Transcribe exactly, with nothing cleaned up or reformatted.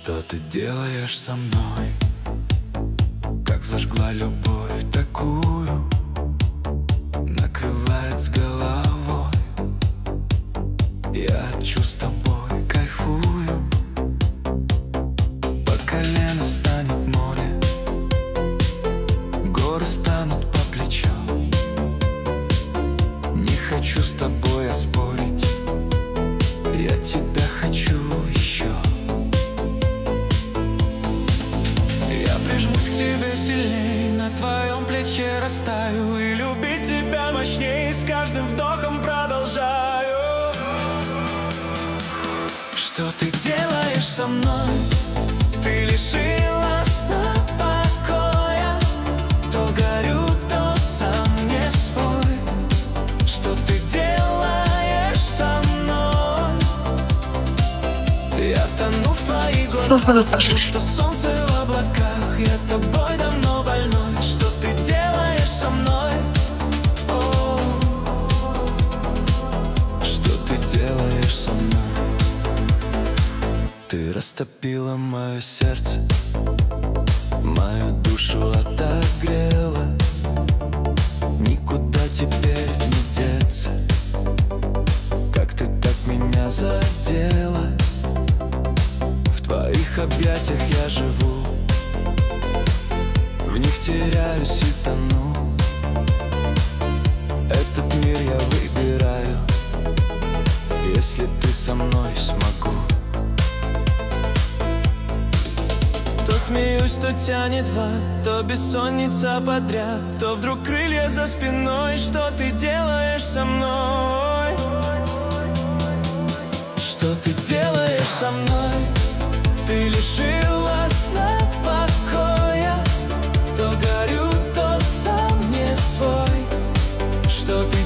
Что ты делаешь со мной? Как зажгла любовь такую, накрывает с головой. Я хочу с тобой, кайфую. По колено станет море, горы станут по плечо. Не хочу с тобой оспорить, я тебя хочу еще. Я прижмусь к тебе сильней, на твоем плече растаю, и любить тебя мощней с каждым вдохом продолжаю. Что ты делаешь со мной? Ты лишила сна покоя. То горю, то сам не свой. Что ты делаешь со мной? Я тону в твоих глазах, будто солнце в облаках. Я тобой давно больной. Что ты делаешь со мной? О, что ты делаешь со мной? Ты растопила мое сердце, мою душу отогрела. Никуда теперь не деться. Как ты так меня задела. В твоих объятиях я живу, в них теряюсь и тону. Этот мир я выбираю, если ты со мной смогу. То смеюсь, то тянет в ад, то бессонница подряд, то вдруг крылья за спиной. Что ты делаешь со мной? Что ты делаешь со мной? Ты лишила сна покоя. То горю, то сам не свой. Что ты